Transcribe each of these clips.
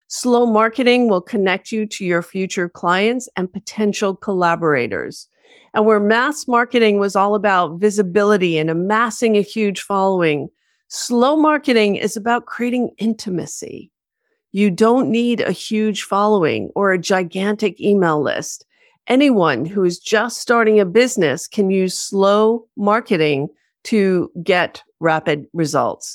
Slow marketing will connect you to your future clients and potential collaborators. And where mass marketing was all about visibility and amassing a huge following, slow marketing is about creating intimacy. You don't need a huge following or a gigantic email list. Anyone who is just starting a business can use slow marketing to get rapid results.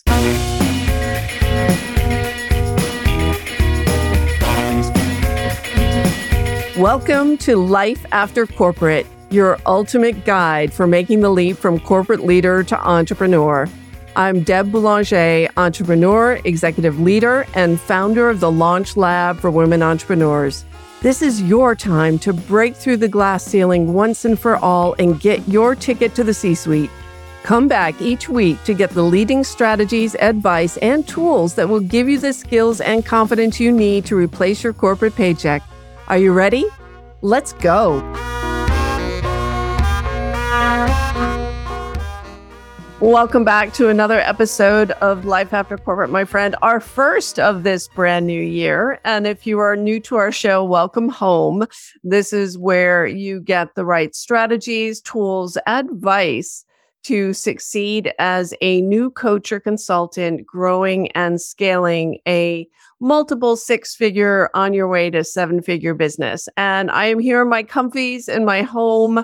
Welcome to Life After Corporate, your ultimate guide for making the leap from corporate leader to entrepreneur. I'm Deb Boulanger, entrepreneur, executive leader, and founder of the Launch Lab for Women Entrepreneurs. This is your time to break through the glass ceiling once and for all and get your ticket to the C-suite. Come back each week to get the leading strategies, advice, and tools that will give you the skills and confidence you need to replace your corporate paycheck. Are you ready? Let's go. Welcome back to another episode of Life After Corporate, my friend, our first of this brand new year. And if you are new to our show, welcome home. This is where you get the right strategies, tools, advice to succeed as a new coach or consultant, growing and scaling a multiple six-figure on your way to seven-figure business. And I am here in my comfies in my home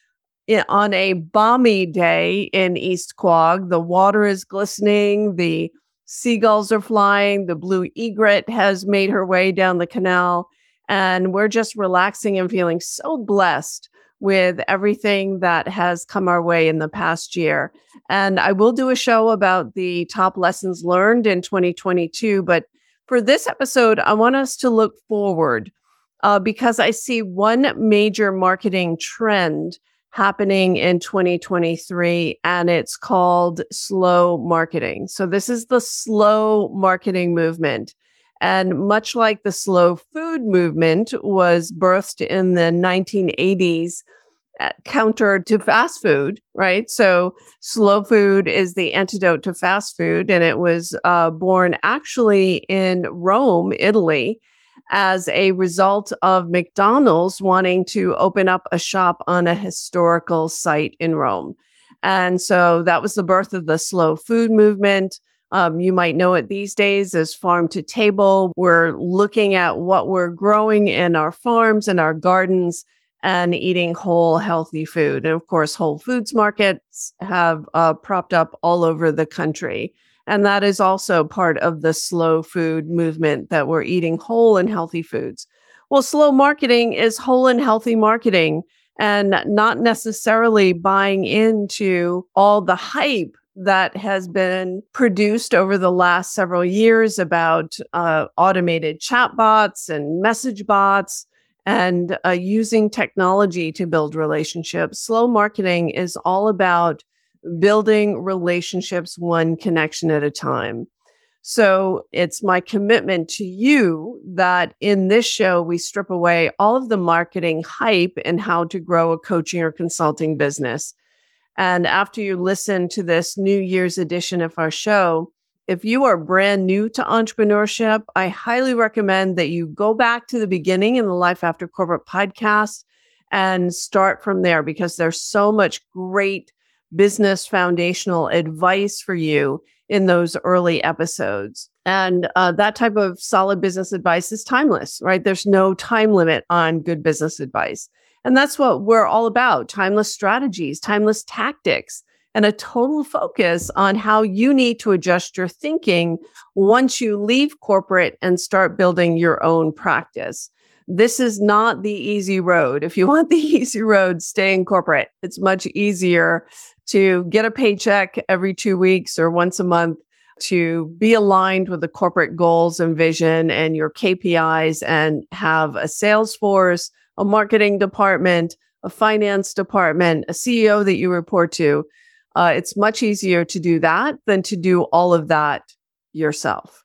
on a balmy day in East Quogue. The water is glistening, the seagulls are flying, the blue egret has made her way down the canal, and we're just relaxing and feeling so blessed with everything that has come our way in the past year. And I will do a show about the top lessons learned in 2022, but for this episode, I want us to look forward because I see one major marketing trend happening in 2023, and it's called slow marketing. So this is the slow marketing movement. And much like the slow food movement was birthed in the 1980s, counter to fast food, right? So slow food is the antidote to fast food. And it was born actually in Rome, Italy, as a result of McDonald's wanting to open up a shop on a historical site in Rome. And so that was the birth of the slow food movement. You might know it these days as farm to table. We're looking at what we're growing in our farms and our gardens and eating whole, healthy food. And of course, Whole Foods markets have propped up all over the country. And that is also part of the slow food movement, that we're eating whole and healthy foods. Well, slow marketing is whole and healthy marketing, and not necessarily buying into all the hype that has been produced over the last several years about automated chatbots and message bots and using technology to build relationships. Slow marketing is all about building relationships one connection at a time. So it's my commitment to you that in this show, we strip away all of the marketing hype and how to grow a coaching or consulting business. And after you listen to this New Year's edition of our show, if you are brand new to entrepreneurship, I highly recommend that you go back to the beginning in the Life After Corporate podcast and start from there, because there's so much great business foundational advice for you in those early episodes. And that type of solid business advice is timeless, right? There's no time limit on good business advice. And that's what we're all about: timeless strategies, timeless tactics, and a total focus on how you need to adjust your thinking once you leave corporate and start building your own practice. This is not the easy road. If you want the easy road, stay in corporate. It's much easier to get a paycheck every 2 weeks or once a month, to be aligned with the corporate goals and vision and your KPIs, and have a sales force, a marketing department, a finance department, a CEO that you report to. It's much easier to do that than to do all of that yourself.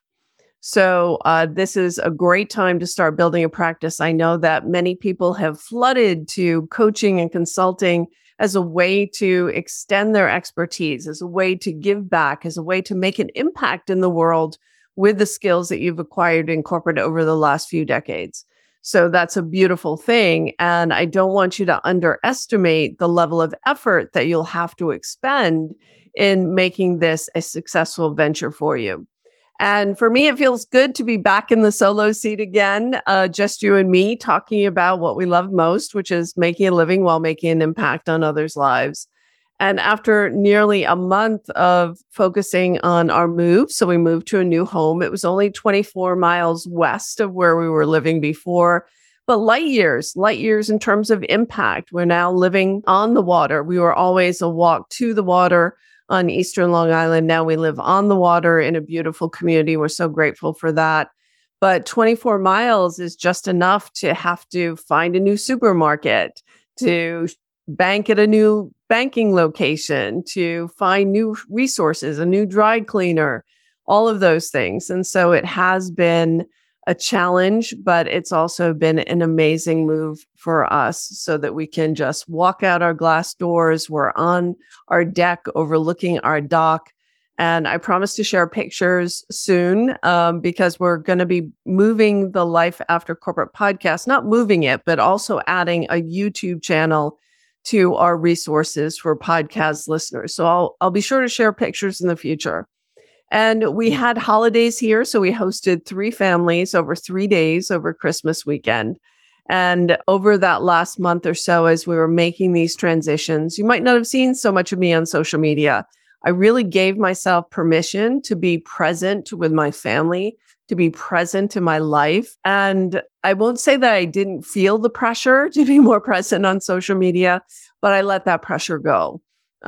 So this is a great time to start building a practice. I know that many people have flooded to coaching and consulting as a way to extend their expertise, as a way to give back, as a way to make an impact in the world with the skills that you've acquired in corporate over the last few decades. So that's a beautiful thing. And I don't want you to underestimate the level of effort that you'll have to expend in making this a successful venture for you. And for me, it feels good to be back in the solo seat again, just you and me talking about what we love most, which is making a living while making an impact on others' lives. And after nearly a month of focusing on our move, so we moved to a new home. It was only 24 miles west of where we were living before, but light years in terms of impact. We're now living on the water. We were always a walk to the water on Eastern Long Island. Now we live on the water in a beautiful community. We're so grateful for that. But 24 miles is just enough to have to find a new supermarket, to bank at a new banking location, to find new resources, a new dry cleaner, all of those things. And so it has been a challenge, but it's also been an amazing move for us so that we can just walk out our glass doors. We're on our deck overlooking our dock. And I promise to share pictures soon because we're going to be moving the Life After Corporate podcast, not moving it, but also adding a YouTube channel to our resources for podcast listeners. So I'll be sure to share pictures in the future. And we had holidays here. So we hosted 3 families over 3 days over Christmas weekend. And over that last month or so, as we were making these transitions, you might not have seen so much of me on social media. I really gave myself permission to be present with my family, to be present in my life. And I won't say that I didn't feel the pressure to be more present on social media, but I let that pressure go.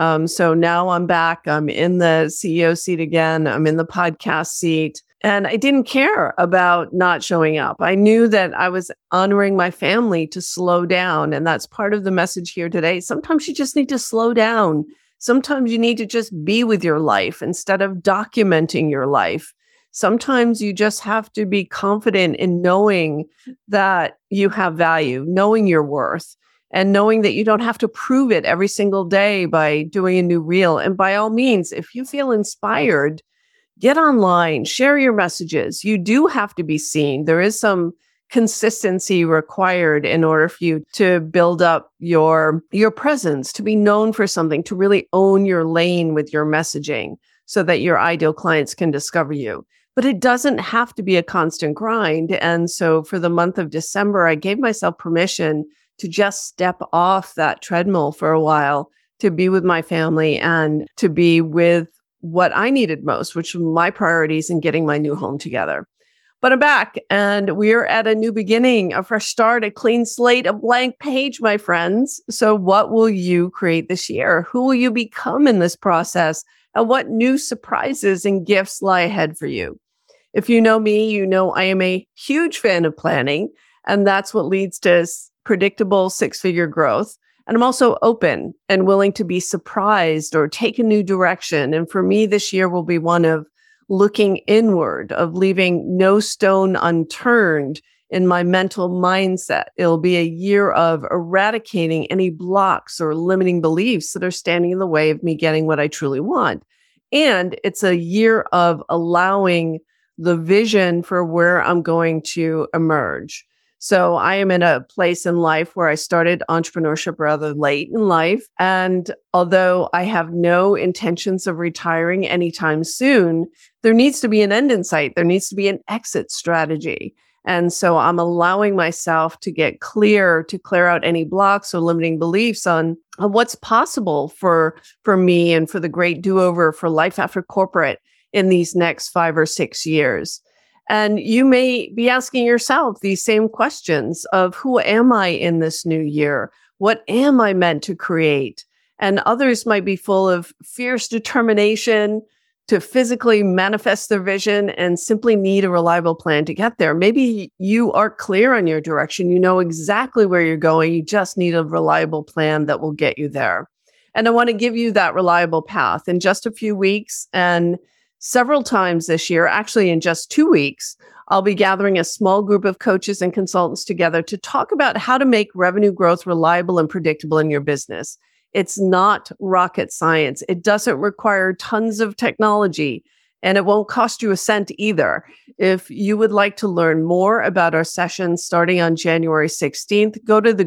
So now I'm back. I'm in the CEO seat again. I'm in the podcast seat. And I didn't care about not showing up. I knew that I was honoring my family to slow down. And that's part of the message here today. Sometimes you just need to slow down. Sometimes you need to just be with your life instead of documenting your life. Sometimes you just have to be confident in knowing that you have value, knowing your worth, and knowing that you don't have to prove it every single day by doing a new reel. And by all means, if you feel inspired, get online, share your messages. You do have to be seen. There is some consistency required in order for you to build up your presence, to be known for something, to really own your lane with your messaging so that your ideal clients can discover you. But it doesn't have to be a constant grind. And so for the month of December, I gave myself permission to just step off that treadmill for a while, to be with my family and to be with what I needed most, which were my priorities in getting my new home together. But I'm back and we're at a new beginning, a fresh start, a clean slate, a blank page, my friends. So what will you create this year? Who will you become in this process? And what new surprises and gifts lie ahead for you? If you know me, you know I am a huge fan of planning, and that's what leads to predictable 6-figure growth. And I'm also open and willing to be surprised or take a new direction. And for me, this year will be one of looking inward, of leaving no stone unturned in my mental mindset. It'll be a year of eradicating any blocks or limiting beliefs that are standing in the way of me getting what I truly want. And it's a year of allowing the vision for where I'm going to emerge. So I am in a place in life where I started entrepreneurship rather late in life. And although I have no intentions of retiring anytime soon, there needs to be an end in sight. There needs to be an exit strategy. And so I'm allowing myself to get clear, to clear out any blocks or limiting beliefs on what's possible for me and for the great do-over for Life After Corporate in these next 5 or 6 years. And you may be asking yourself these same questions of who am I in this new year? What am I meant to create? And others might be full of fierce determination to physically manifest their vision and simply need a reliable plan to get there. Maybe you are clear on your direction. You know exactly where you're going. You just need a reliable plan that will get you there. And I want to give you that reliable path in just a few weeks. And several times this year, actually in just 2 weeks, I'll be gathering a small group of coaches and consultants together to talk about how to make revenue growth reliable and predictable in your business. It's not rocket science. It doesn't require tons of technology. And it won't cost you a cent either. If you would like to learn more about our sessions starting on January 16th, go to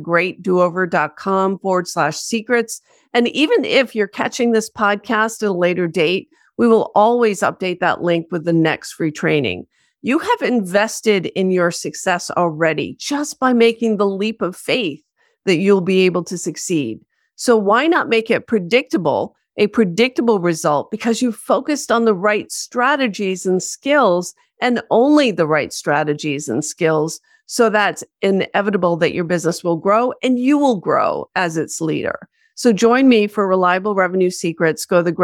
thegreatdoover.com/secrets. And even if you're catching this podcast at a later date, we will always update that link with the next free training. You have invested in your success already just by making the leap of faith that you'll be able to succeed. So why not make it predictable? A predictable result because you focused on the right strategies and skills and only the right strategies and skills. So that's inevitable that your business will grow and you will grow as its leader. So join me for Reliable Revenue Secrets. Go to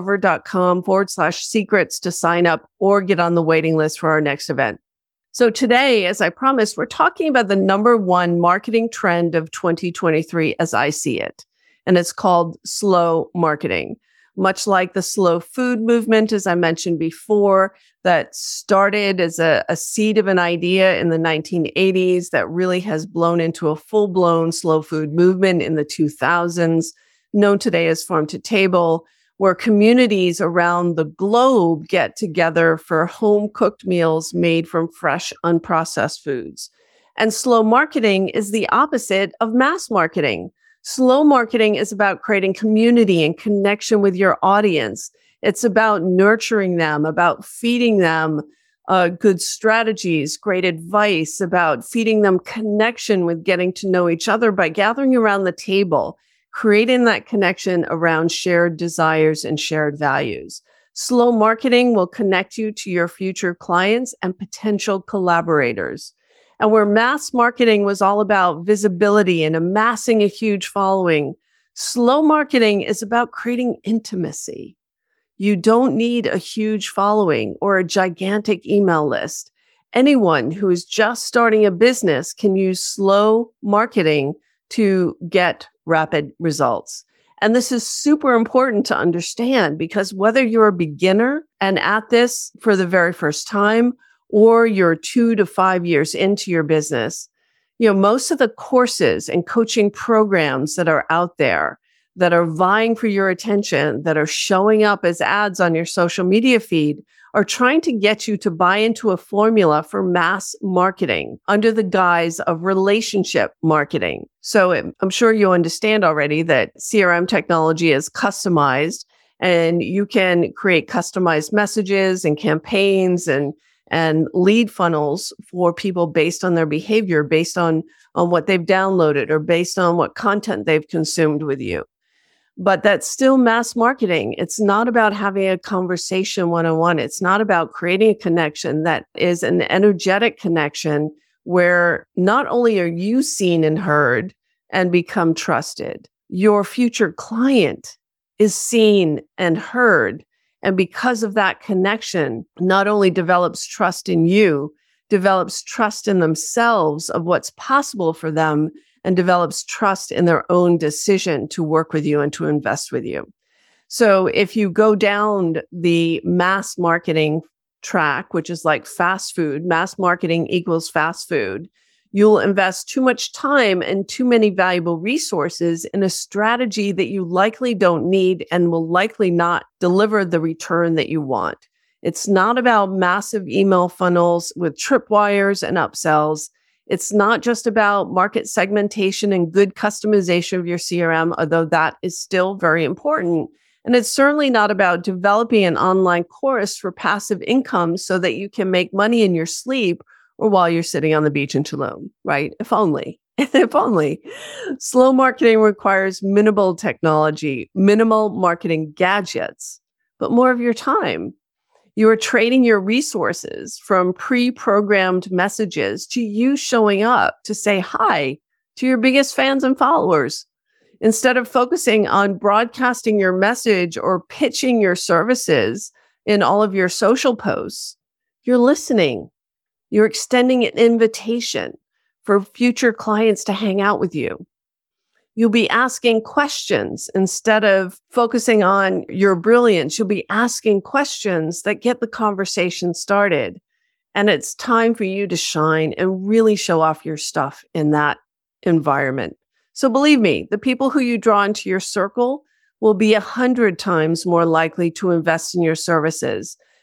thegreatdoover.com/secrets to sign up or get on the waiting list for our next event. So today, as I promised, we're talking about the number one marketing trend of 2023 as I see it. And it's called slow marketing. Much like the slow food movement, as I mentioned before, that started as a seed of an idea in the 1980s that really has blown into a full-blown slow food movement in the 2000s, known today as Farm to Table, where communities around the globe get together for home-cooked meals made from fresh, unprocessed foods. And slow marketing is the opposite of mass marketing. Slow marketing is about creating community and connection with your audience. It's about nurturing them, about feeding them good strategies, great advice, about feeding them connection with getting to know each other by gathering around the table, creating that connection around shared desires and shared values. Slow marketing will connect you to your future clients and potential collaborators. And where mass marketing was all about visibility and amassing a huge following, slow marketing is about creating intimacy. You don't need a huge following or a gigantic email list. Anyone who is just starting a business can use slow marketing to get rapid results. And this is super important to understand because whether you're a beginner and at this for the very first time, or you're 2 to 5 years into your business, most of the courses and coaching programs that are out there that are vying for your attention, that are showing up as ads on your social media feed, are trying to get you to buy into a formula for mass marketing under the guise of relationship marketing. So I'm sure you understand already that CRM technology is customized and you can create customized messages and campaigns and lead funnels for people based on their behavior, based on what they've downloaded or based on what content they've consumed with you. But that's still mass marketing. It's not about having a conversation one-on-one. It's not about creating a connection that is an energetic connection where not only are you seen and heard and become trusted, your future client is seen and heard. And because of that connection, not only develops trust in you, develops trust in themselves of what's possible for them, and develops trust in their own decision to work with you and to invest with you. So if you go down the mass marketing track, which is like fast food, mass marketing equals fast food, you'll invest too much time and too many valuable resources in a strategy that you likely don't need and will likely not deliver the return that you want. It's not about massive email funnels with tripwires and upsells. It's not just about market segmentation and good customization of your CRM, although that is still very important. And it's certainly not about developing an online course for passive income so that you can make money in your sleep or while you're sitting on the beach in Tulum, right? If only. If only. Slow marketing requires minimal technology, minimal marketing gadgets, but more of your time. You are trading your resources from pre-programmed messages to you showing up to say hi to your biggest fans and followers. Instead of focusing on broadcasting your message or pitching your services in all of your social posts, you're listening. You're extending an invitation for future clients to hang out with you. You'll be asking questions instead of focusing on your brilliance. You'll be asking questions that get the conversation started. And it's time for you to shine and really show off your stuff in that environment. So believe me, the people who you draw into your circle will be 100 times more likely to invest in your services.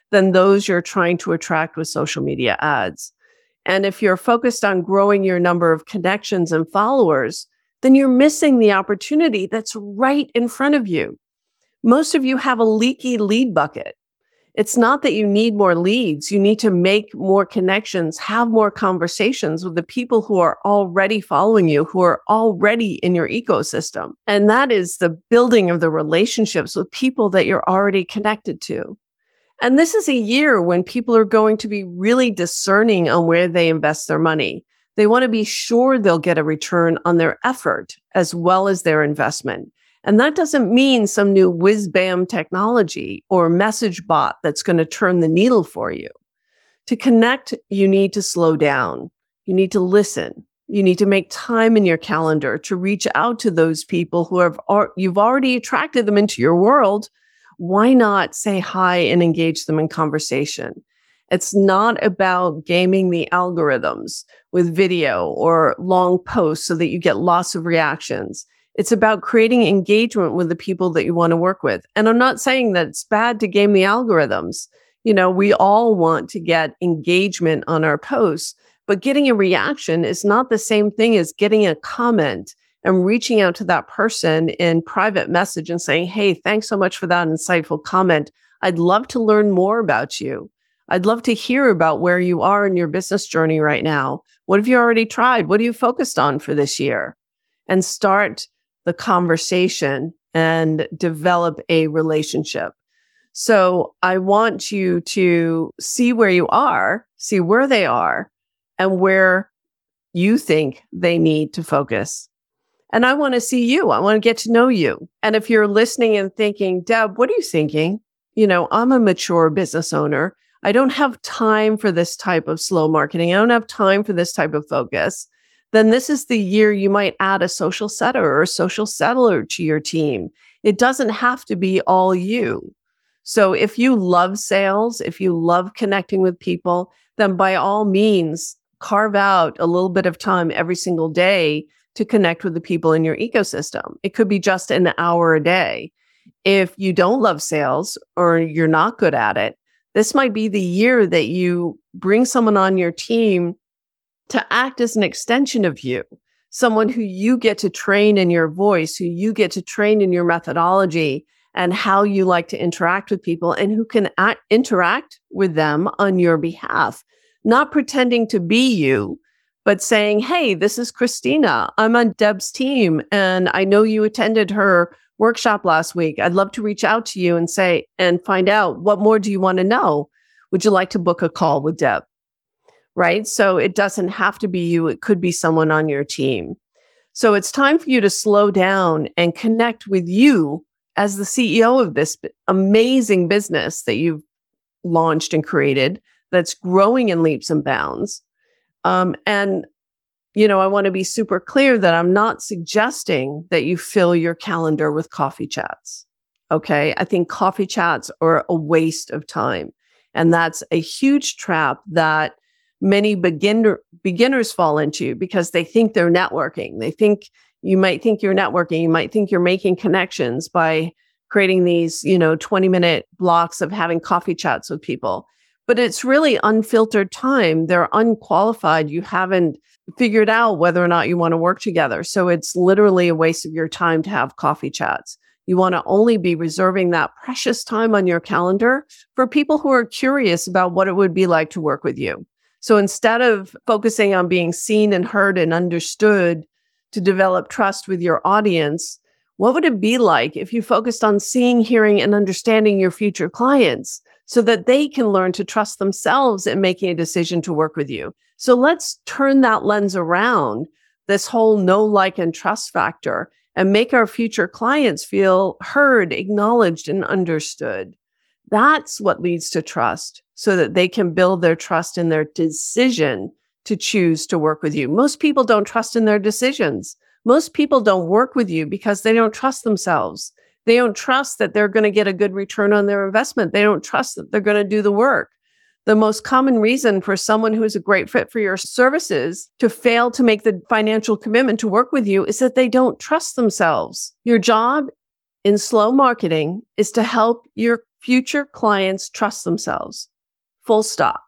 than those you're trying to attract with social media ads. And if you're focused on growing your number of connections and followers, then you're missing the opportunity that's right in front of you. Most of you have a leaky lead bucket. It's not that you need more leads. You need to make more connections, have more conversations with the people who are already following you, who are already in your ecosystem. And that is the building of the relationships with people that you're already connected to. And this is a year when people are going to be really discerning on where they invest their money. They want to be sure they'll get a return on their effort as well as their investment. And that doesn't mean some new whiz-bam technology or message bot that's going to turn the needle for you. To connect, you need to slow down. You need to listen. You need to make time in your calendar to reach out to those people who you've already attracted them into your world. Why not say hi and engage them in conversation? It's not about gaming the algorithms with video or long posts so that you get lots of reactions. It's about creating engagement with the people that you want to work with. And I'm not saying that it's bad to game the algorithms. We all want to get engagement on our posts, but getting a reaction is not the same thing as getting a comment and reaching out to that person in private message and saying, hey, thanks so much for that insightful comment. I'd love to learn more about you. I'd love to hear about where you are in your business journey right now. What have you already tried? What are you focused on for this year? And start the conversation and develop a relationship. So I want you to see where you are, see where they are, and where you think they need to focus. And I want to see you. I want to get to know you. And if you're listening and thinking, Deb, what are you thinking? I'm a mature business owner. I don't have time for this type of slow marketing. I don't have time for this type of focus. Then this is the year you might add a social setter or a social settler to your team. It doesn't have to be all you. So if you love sales, if you love connecting with people, then by all means, carve out a little bit of time every single day to connect with the people in your ecosystem. It could be just an hour a day. If you don't love sales or you're not good at it, this might be the year that you bring someone on your team to act as an extension of you, someone who you get to train in your voice, who you get to train in your methodology and how you like to interact with people, and who can interact with them on your behalf, not pretending to be you, but saying, hey, this is Christina. I'm on Deb's team, and I know you attended her workshop last week. I'd love to reach out to you and find out, what more do you want to know? Would you like to book a call with Deb? Right? So it doesn't have to be you. It could be someone on your team. So it's time for you to slow down and connect with you as the CEO of this amazing business that you've launched and created that's growing in leaps and bounds. I want to be super clear that I'm not suggesting that you fill your calendar with coffee chats. Okay. I think coffee chats are a waste of time. And that's a huge trap that many beginners fall into because they think they're networking. You might think you're networking. You might think you're making connections by creating these, 20-minute blocks of having coffee chats with people. But it's really unfiltered time. They're unqualified. You haven't figured out whether or not you want to work together. So it's literally a waste of your time to have coffee chats. You want to only be reserving that precious time on your calendar for people who are curious about what it would be like to work with you. So instead of focusing on being seen and heard and understood to develop trust with your audience, what would it be like if you focused on seeing, hearing, and understanding your future clients so that they can learn to trust themselves in making a decision to work with you? So let's turn that lens around, this whole know, like, and trust factor, and make our future clients feel heard, acknowledged, and understood. That's what leads to trust, so that they can build their trust in their decision to choose to work with you. Most people don't trust in their decisions. Most people don't work with you because they don't trust themselves. They don't trust that they're going to get a good return on their investment. They don't trust that they're going to do the work. The most common reason for someone who is a great fit for your services to fail to make the financial commitment to work with you is that they don't trust themselves. Your job in slow marketing is to help your future clients trust themselves. Full stop.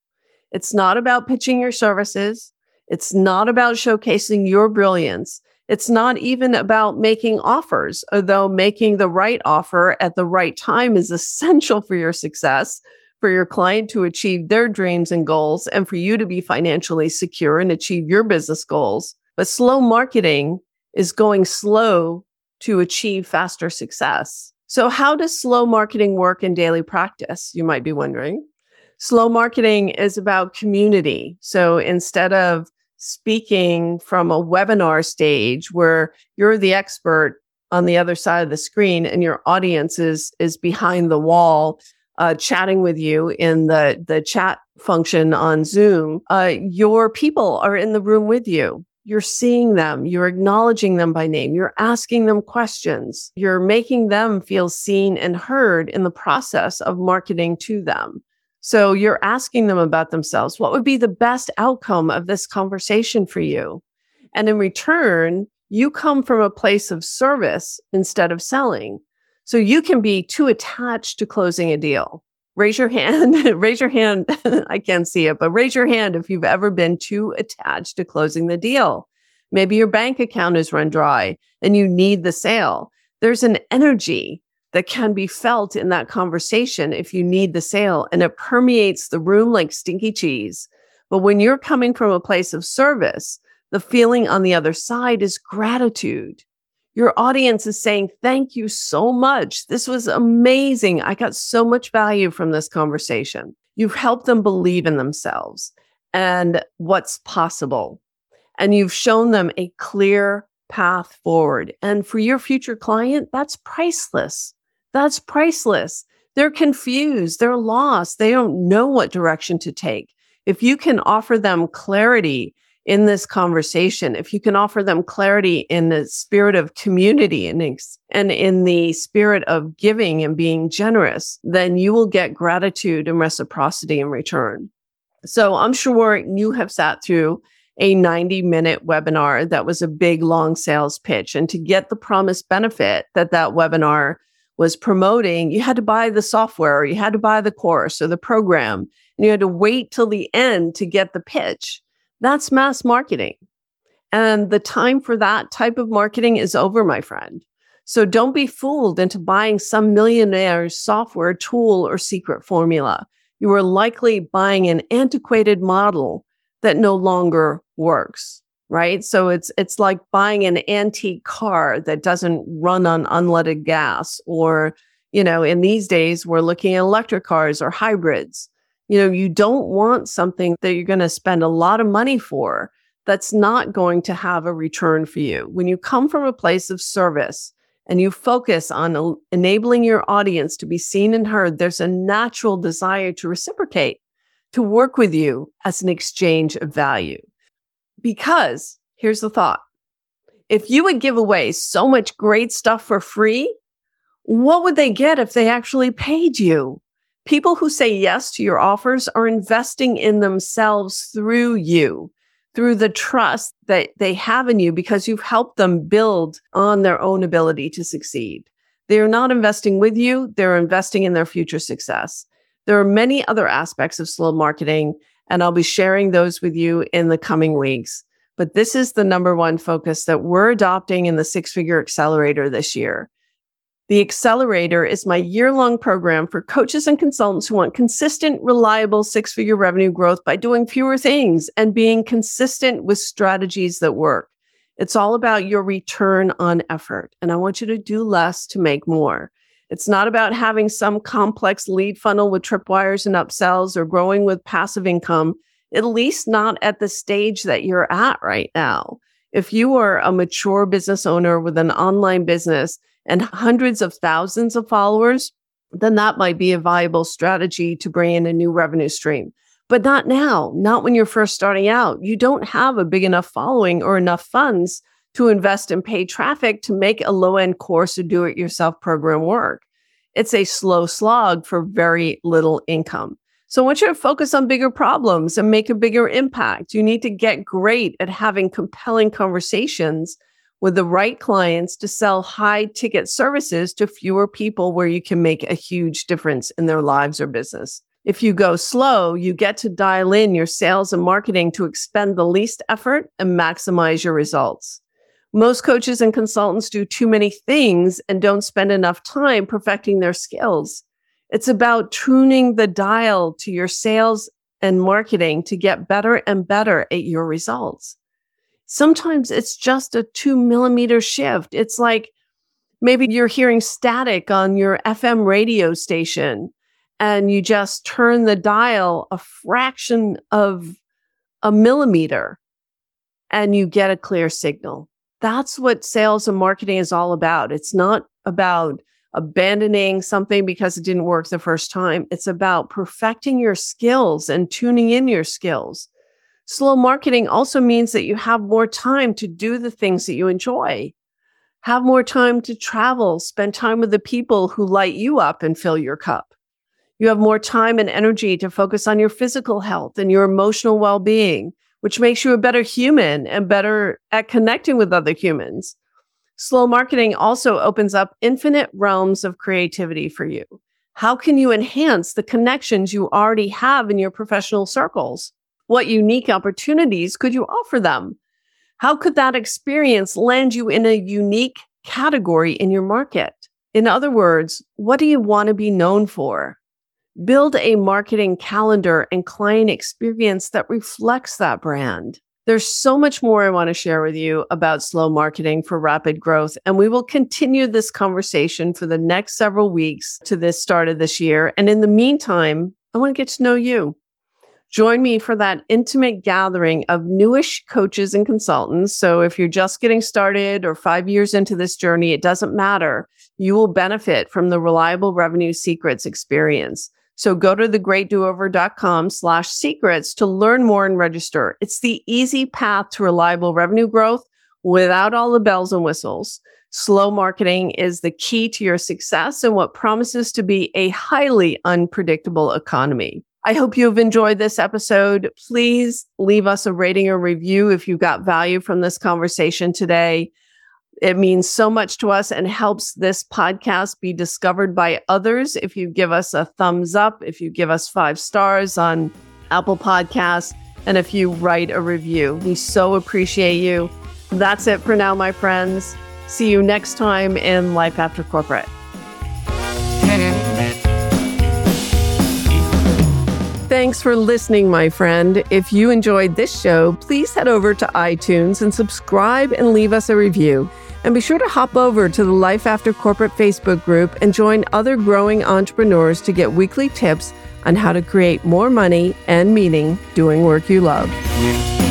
It's not about pitching your services. It's not about showcasing your brilliance. It's not even about making offers, although making the right offer at the right time is essential for your success, for your client to achieve their dreams and goals, and for you to be financially secure and achieve your business goals. But slow marketing is going slow to achieve faster success. So how does slow marketing work in daily practice? You might be wondering. Slow marketing is about community. So instead of speaking from a webinar stage where you're the expert on the other side of the screen and your audience is behind the wall, chatting with you in the chat function on Zoom, your people are in the room with you. You're seeing them, you're acknowledging them by name, you're asking them questions, you're making them feel seen and heard in the process of marketing to them. So you're asking them about themselves. What would be the best outcome of this conversation for you? And in return, you come from a place of service instead of selling. So you can be too attached to closing a deal. Raise your hand. Raise your hand. I can't see it, but raise your hand if you've ever been too attached to closing the deal. Maybe your bank account is run dry and you need the sale. There's an energy that can be felt in that conversation if you need the sale, and it permeates the room like stinky cheese. But when you're coming from a place of service, the feeling on the other side is gratitude. Your audience is saying, thank you so much. This was amazing. I got so much value from this conversation. You've helped them believe in themselves and what's possible. And you've shown them a clear path forward. And for your future client, that's priceless. That's priceless. They're confused. They're lost. They don't know what direction to take. If you can offer them clarity in this conversation, if you can offer them clarity in the spirit of community and in the spirit of giving and being generous, then you will get gratitude and reciprocity in return. So I'm sure you have sat through a 90-minute webinar that was a big, long sales pitch. And to get the promised benefit that webinar was promoting, you had to buy the software, or you had to buy the course or the program, and you had to wait till the end to get the pitch. That's mass marketing. And the time for that type of marketing is over, my friend. So don't be fooled into buying some millionaire's software tool or secret formula. You are likely buying an antiquated model that no longer works, right? So it's like buying an antique car that doesn't run on unleaded gas, or, in these days, we're looking at electric cars or hybrids. You don't want something that you're going to spend a lot of money for that's not going to have a return for you. When you come from a place of service and you focus on enabling your audience to be seen and heard, there's a natural desire to reciprocate, to work with you as an exchange of value. Because here's the thought. If you would give away so much great stuff for free, what would they get if they actually paid you? People who say yes to your offers are investing in themselves through you, through the trust that they have in you because you've helped them build on their own ability to succeed. They are not investing with you, they're investing in their future success. There are many other aspects of slow marketing, and I'll be sharing those with you in the coming weeks. But this is the number one focus that we're adopting in the Six Figure Accelerator this year. The Accelerator is my year-long program for coaches and consultants who want consistent, reliable six-figure revenue growth by doing fewer things and being consistent with strategies that work. It's all about your return on effort, and I want you to do less to make more. It's not about having some complex lead funnel with tripwires and upsells or growing with passive income, at least not at the stage that you're at right now. If you are a mature business owner with an online business and hundreds of thousands of followers, then that might be a viable strategy to bring in a new revenue stream. But not now, not when you're first starting out. You don't have a big enough following or enough funds to invest in paid traffic to make a low-end course or do-it-yourself program work. It's a slow slog for very little income. So I want you to focus on bigger problems and make a bigger impact. You need to get great at having compelling conversations with the right clients to sell high-ticket services to fewer people where you can make a huge difference in their lives or business. If you go slow, you get to dial in your sales and marketing to expend the least effort and maximize your results. Most coaches and consultants do too many things and don't spend enough time perfecting their skills. It's about tuning the dial to your sales and marketing to get better and better at your results. Sometimes it's just a 2 millimeter shift. It's like maybe you're hearing static on your FM radio station and you just turn the dial a fraction of a millimeter and you get a clear signal. That's what sales and marketing is all about. It's not about abandoning something because it didn't work the first time. It's about perfecting your skills and tuning in your skills. Slow marketing also means that you have more time to do the things that you enjoy. Have more time to travel, spend time with the people who light you up and fill your cup. You have more time and energy to focus on your physical health and your emotional well-being, which makes you a better human and better at connecting with other humans. Slow marketing also opens up infinite realms of creativity for you. How can you enhance the connections you already have in your professional circles? What unique opportunities could you offer them? How could that experience land you in a unique category in your market? In other words, what do you want to be known for? Build a marketing calendar and client experience that reflects that brand. There's so much more I want to share with you about slow marketing for rapid growth, and we will continue this conversation for the next several weeks to this start of this year. And in the meantime, I want to get to know you. Join me for that intimate gathering of newish coaches and consultants. So if you're just getting started or 5 years into this journey, it doesn't matter. You will benefit from the Reliable Revenue Secrets experience. So go to thegreatdoover.com/secrets to learn more and register. It's the easy path to reliable revenue growth without all the bells and whistles. Slow marketing is the key to your success in what promises to be a highly unpredictable economy. I hope you've enjoyed this episode. Please leave us a rating or review if you got value from this conversation today. It means so much to us and helps this podcast be discovered by others. If you give us a thumbs up, if you give us 5 stars on Apple Podcasts, and if you write a review, we so appreciate you. That's it for now, my friends. See you next time in Life After Corporate. Thanks for listening, my friend. If you enjoyed this show, please head over to iTunes and subscribe and leave us a review. And be sure to hop over to the Life After Corporate Facebook group and join other growing entrepreneurs to get weekly tips on how to create more money and meaning doing work you love.